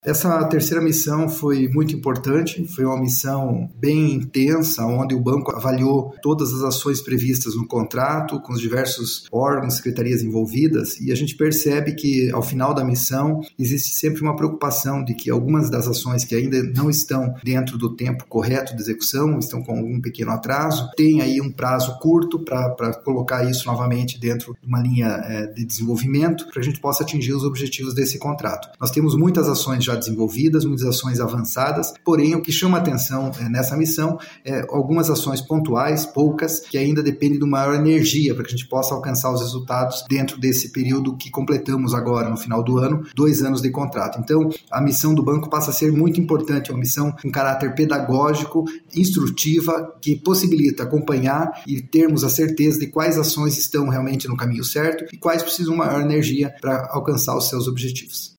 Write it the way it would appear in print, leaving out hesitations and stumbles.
Essa terceira missão foi muito importante, foi uma missão bem intensa, onde o banco avaliou todas as ações previstas no contrato, com os diversos órgãos, secretarias envolvidas, e a gente percebe que, ao final da missão, existe sempre uma preocupação de que algumas das ações que ainda não estão dentro do tempo correto de execução, estão com algum pequeno atraso, tem aí um prazo curto para colocar isso novamente dentro de uma linha de desenvolvimento, para que a gente possa atingir os objetivos desse contrato. Nós temos muitas ações já desenvolvidas, muitas ações avançadas, porém o que chama atenção nessa missão é algumas ações pontuais, poucas, que ainda dependem de maior energia para que a gente possa alcançar os resultados dentro desse período que completamos agora no final do ano, 2 anos de contrato. Então, a missão do banco passa a ser muito importante, é uma missão com caráter pedagógico, instrutiva, que possibilita acompanhar e termos a certeza de quais ações estão realmente no caminho certo e quais precisam de maior energia para alcançar os seus objetivos.